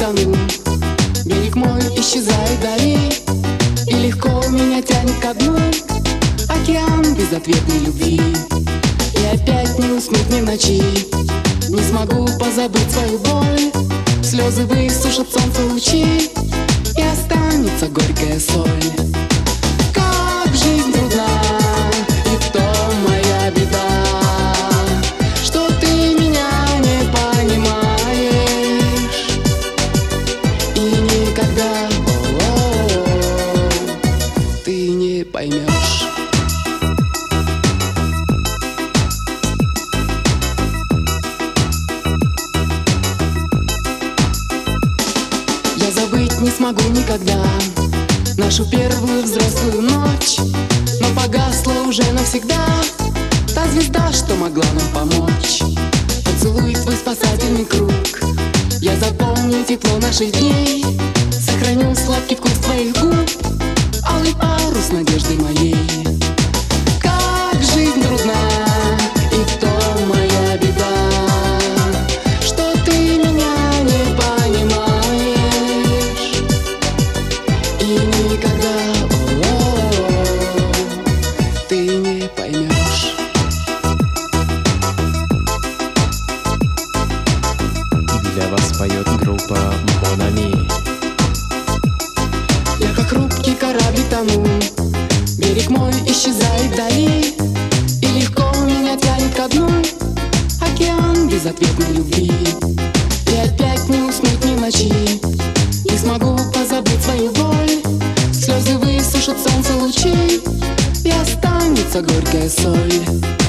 тону. Берег мой исчезает вдали, и легко меня тянет ко дну. Океан безответной любви, и опять не уснуть ни в ночи. Не смогу позабыть свою боль, слезы высушат солнце лучи, и останется горькая соль. Как жизнь трудна, и в том моя беда, что ты меня не понимаешь, и никогда ты не поймешь. Я забыть не смогу никогда нашу первую взрослую ночь, но погасла уже навсегда та звезда, что могла нам помочь. Поцелуй твой спасательный круг, я запомню тепло наших дней, сохраню сладкий вкус твоих губ, алый парус надежды моей. Как жизнь трудна, и в том моя беда, что ты меня не понимаешь, и никогда ты не поймешь. Для вас поет группа Mon Ami. Я как хрупкий корабль тону, берег мой исчезает вдали, и легко меня тянет ко дну. Океан безответной любви, и опять не уснуть ни в ночи. Не смогу позабыть свою боль, слезы высушат солнце лучи, и останется горькая соль.